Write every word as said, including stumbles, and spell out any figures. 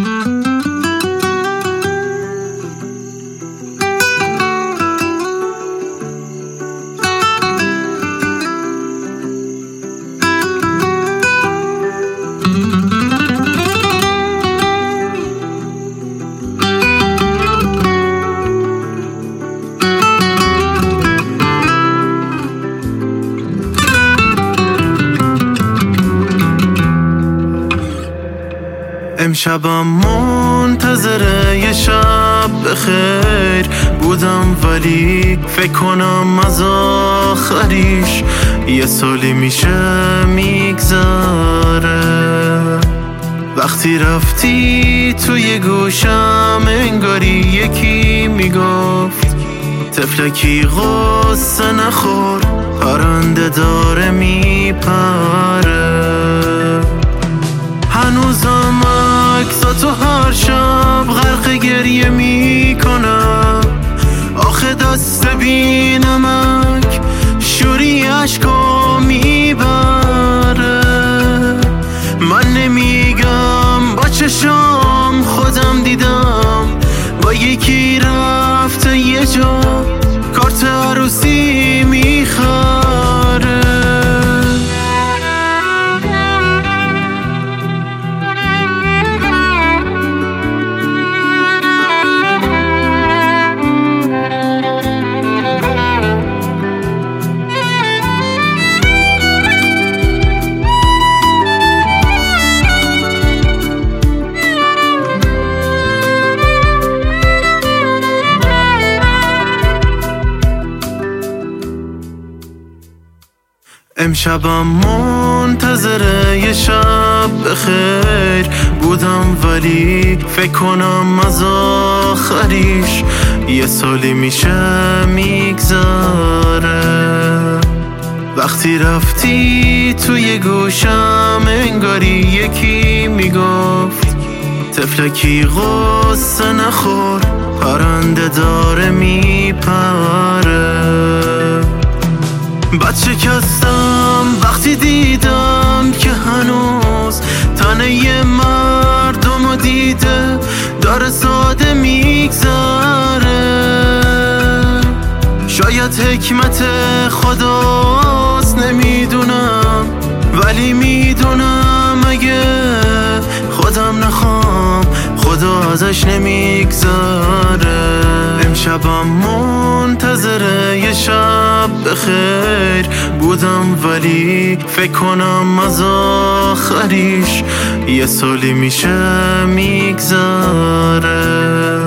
امشبم منتظر یه شب بخیر بودم، ولی فکر کنم از آخریش یه سالی میشه میگذره. وقتی رفتی توی گوشم انگاری یکی میگفت طفلکی غصه نخور، پرنده داره میپره. هنوزم عکساتو هر شب غرق گریه میکنم، آخه دست بی نمک شوری عشقا میبره. من نمیگم با چشام خودم دیدم با یکی رفته یه جا کارت عروسی میخره. امشبم منتظر یه شب بخیر بودم، ولی فکر کنم از آخریش یه سالی میشه میگذره. وقتی رفتی توی گوشم انگاری یکی میگفت طفلکی غصه نخور، پرنده داره میپره. بد شکستم وقتی دیدم که هنوز تنه یه مردم دیده داره ساده میگذره. شاید حکمت خداست نمیدونم، ولی میدونم اگه خودم نخوام خدا ازش نمیگذره. امشبم منتظر یه شب بخیر بودم، ولی فکر کنم از آخریش یه سالی میشه میگذره.